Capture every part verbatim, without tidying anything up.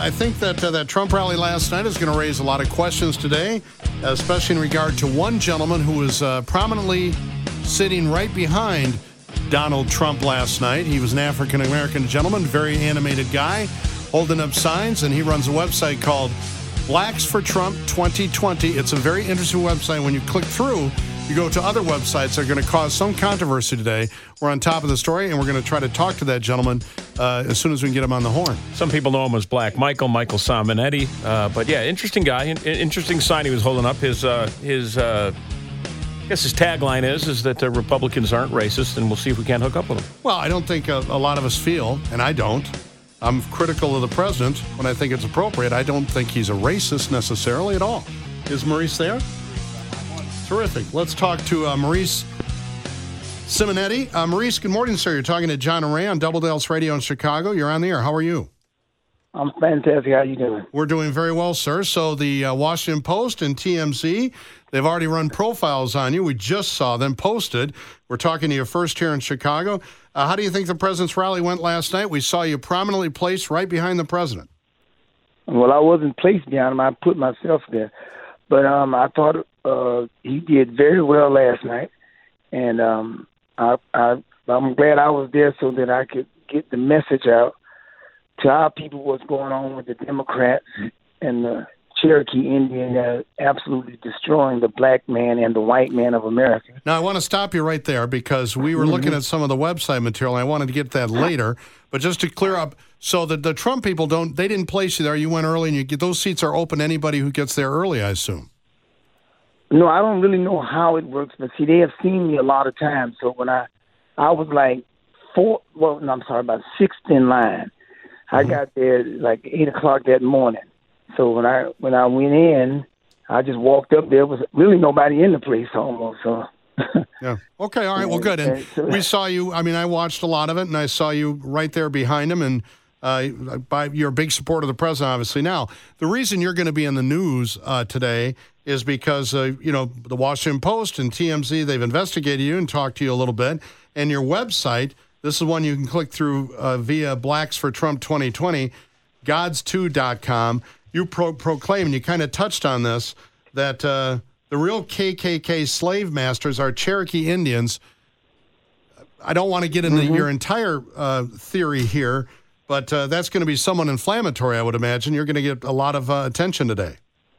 I think that uh, that Trump rally last night is going to raise a lot of questions today, especially in regard to one gentleman who was uh, prominently sitting right behind Donald Trump last night. He was an African-American gentleman, very animated guy, holding up signs, and he runs a website called Blacks for Trump twenty twenty. It's a very interesting website. When you click through, you go to other websites that are going to cause some controversy today. We're on top of the story, and we're going to try to talk to that gentleman uh, as soon as we can get him on the horn. Some people know him as Black Michael, Michael Simonetti. Uh, but, yeah, interesting guy. In- interesting sign he was holding up. His, uh, his uh, I guess his tagline is, is that uh, Republicans aren't racist, and we'll see if we can't hook up with them. Well, I don't think a, a lot of us feel, and I don't. I'm critical of the president when I think it's appropriate. I don't think he's a racist necessarily at all. Is Maurice there? Terrific. Let's talk to uh, Maurice Simonetti. Uh, Maurice, good morning, sir. You're talking to John and Ray on Double Dale's Radio in Chicago. You're on the air. How are you? I'm fantastic. How you doing? We're doing very well, sir. So the uh, Washington Post and T M Z, they've already run profiles on you. We just saw them posted. We're talking to you first here in Chicago. Uh, how do you think the president's rally went last night? We saw you prominently placed right behind the president. Well, I wasn't placed behind him. I put myself there. But um, I thought uh, he did very well last night. And um, I, I, I'm glad I was there so that I could get the message out to our people what's going on with the Democrats and the Cherokee Indian uh, absolutely destroying the black man and the white man of America. Now, I want to stop you right there because we were mm-hmm. looking at some of the website material, and I wanted to get that later. But just to clear up, so that the Trump people don't, they didn't place you there. You went early, and you get those seats are open to anybody who gets there early, I assume. No, I don't really know how it works, but see, they have seen me a lot of times. So when I, I was like four, well, no, I'm sorry, about sixth in line. Mm-hmm. I got there like eight o'clock that morning. So when I when I went in, I just walked up. There was really nobody in the place almost. So. Yeah. Okay. All right. Well, good. And we saw you. I mean, I watched a lot of it, and I saw you right there behind him. And uh, by you're a big supporter of the president, obviously. Now, the reason you're going to be in the news uh, today is because uh, you know the Washington Post and T M Z, they've investigated you and talked to you a little bit. And your website, this is one you can click through uh, via Blacks for Trump twenty twenty, gods two dot com. You pro- proclaim, and you kind of touched on this, that uh, the real K K K slave masters are Cherokee Indians. I don't want to get into mm-hmm. your entire uh, theory here, but uh, that's going to be somewhat inflammatory, I would imagine. You're going to get a lot of uh, attention today.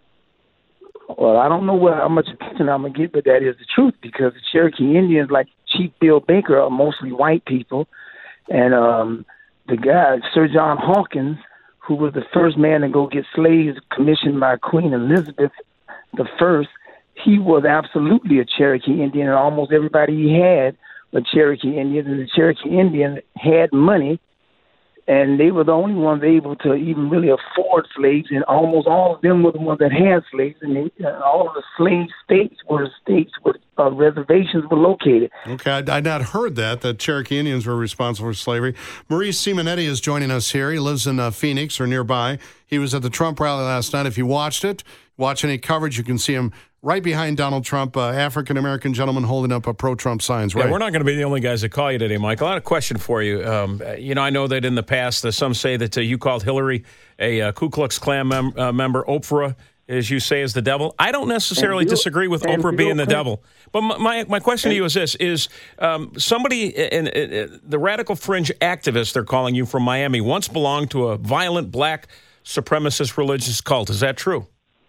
Well, I don't know what, how much attention I'm going to get, but that is the truth, because the Cherokee Indians, like Chief Bill Baker, are mostly white people. And um, the guy, Sir John Hawkins, who was the first man to go get slaves commissioned by Queen Elizabeth the First, he was absolutely a Cherokee Indian, and almost everybody he had were Cherokee Indians, and the Cherokee Indians had money, and they were the only ones able to even really afford slaves, and almost all of them were the ones that had slaves, and they, uh, all of the slave states were states where uh, reservations were located. Okay, I'd, I'd not heard that, that Cherokee Indians were responsible for slavery. Maurice Simonetti is joining us here. He lives in uh, Phoenix or nearby. He was at the Trump rally last night. If you watched it, watch any coverage, you can see him right behind Donald Trump, uh, African-American gentleman holding up a pro-Trump signs. Right? Yeah, we're not going to be the only guys that call you today, Michael. I had a question for you. Um, you know, I know that in the past, uh, some say that uh, you called Hillary a uh, Ku Klux Klan mem- uh, member, Oprah, as you say, is the devil. I don't necessarily disagree with Oprah being the devil. But my my question to you is this, is um, somebody, in, in, in, the radical fringe activist they're calling you from Miami, once belonged to a violent black supremacist religious cult. Is that true?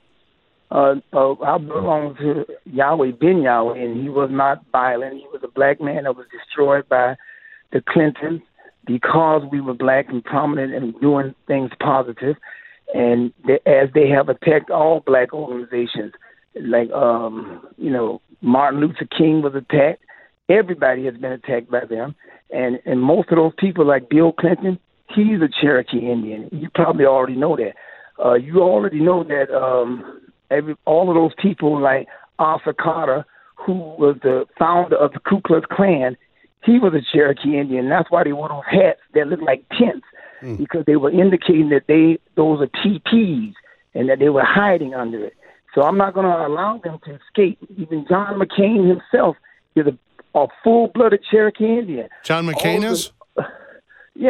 Uh, uh, I belong to Yahweh Ben Yahweh, and he was not violent. He was a black man that was destroyed by the Clintons because we were black and prominent and doing things positive. And they, as they have attacked all black organizations, like, um, you know, Martin Luther King was attacked. Everybody has been attacked by them. And, and most of those people, like Bill Clinton, he's a Cherokee Indian. You probably already know that. Uh, you already know that um, every, all of those people, like Arthur Carter, who was the founder of the Ku Klux Klan, he was a Cherokee Indian. That's why they wore those hats that looked like tents, mm. because they were indicating that they those are T Ps and that they were hiding under it. So I'm not going to allow them to escape. Even John McCain himself is a, a full-blooded Cherokee Indian. John McCain is? Yeah.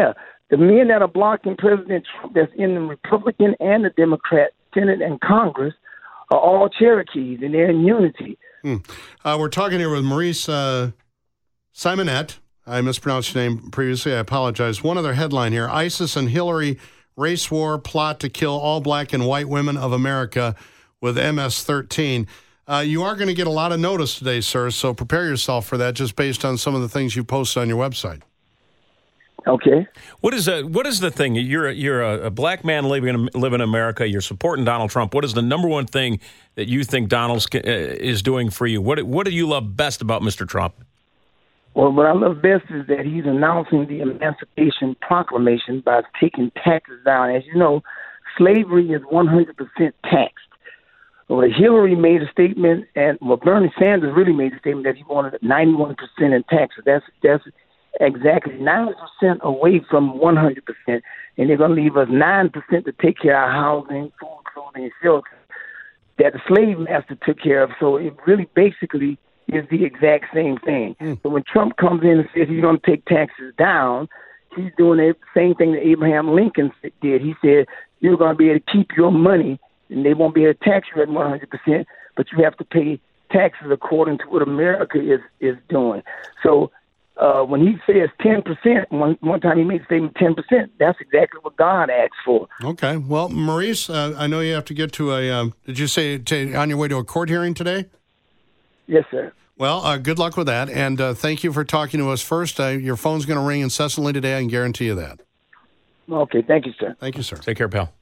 The men that are blocking President Trump that's in the Republican and the Democrat Senate and Congress are all Cherokees, and they're in unity. Hmm. Uh, we're talking here with Maurice uh, Simonette. I mispronounced your name previously. I apologize. One other headline here. ISIS and Hillary race war plot to kill all black and white women of America with M S thirteen. Uh, you are going to get a lot of notice today, sir, so prepare yourself for that just based on some of the things you posted on your website. Okay. What is a, what is the thing? You're a, you're a, a black man living in, living in America. You're supporting Donald Trump. What is the number one thing that you think Donald uh, is doing for you? What what do you love best about Mister Trump? Well, what I love best is that he's announcing the Emancipation Proclamation by taking taxes down. As you know, slavery is one hundred percent taxed. Well, Hillary made a statement, and well, Bernie Sanders really made a statement that he wanted ninety-one percent in taxes. That's that's exactly nine percent away from one hundred percent, and they're going to leave us nine percent to take care of our housing, food, clothing, and shelter that the slave master took care of. So it really basically is the exact same thing. Mm. So when Trump comes in and says he's going to take taxes down, he's doing the same thing that Abraham Lincoln did. He said, you're going to be able to keep your money, and they won't be able to tax you at one hundred percent, but you have to pay taxes according to what America is, is doing. So uh, when he says ten percent, one, one time he made a statement ten percent, that's exactly what God asked for. Okay. Well, Maurice, uh, I know you have to get to a, um, did you say to, on your way to a court hearing today? Yes, sir. Well, uh, good luck with that, and uh, thank you for talking to us first. Uh, your phone's going to ring incessantly today, I can guarantee you that. Okay, thank you, sir. Thank you, sir. Take care, pal.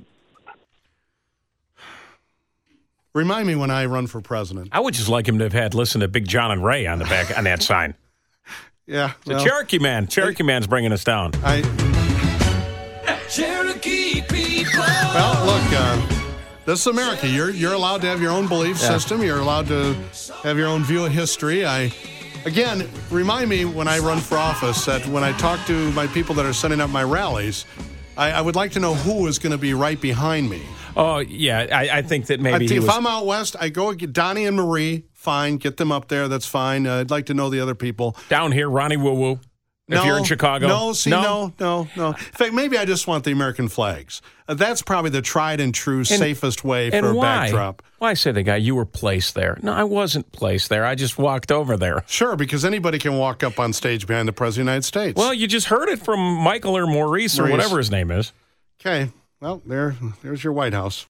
Remind me when I run for president. I would just like him to have had listen to Big John and Ray on the back on that sign. Yeah. It's well, a Cherokee man. Cherokee I, man's bringing us down. I, Cherokee people. Well, look, uh, this is America. You're you're allowed to have your own belief yeah. system. You're allowed to have your own view of history. I, again, remind me when I run for office that when I talk to my people that are setting up my rallies, I, I would like to know who is going to be right behind me. Oh, yeah. I, I think that maybe I think he if was... I'm out west, I go get Donnie and Marie. Fine. Get them up there. That's fine. Uh, I'd like to know the other people. Down here, Ronnie Woo Woo. If no, you're in Chicago. No, see, no, no, no. no. In fact, maybe I just want the American flags. Uh, that's probably the tried and true and, safest way for a why? backdrop. Why say the guy, you were placed there? No, I wasn't placed there. I just walked over there. Sure, because anybody can walk up on stage behind the President of the United States. Well, you just heard it from Michael or Maurice, Maurice. or whatever his name is. Okay. Well, there, there's your White House.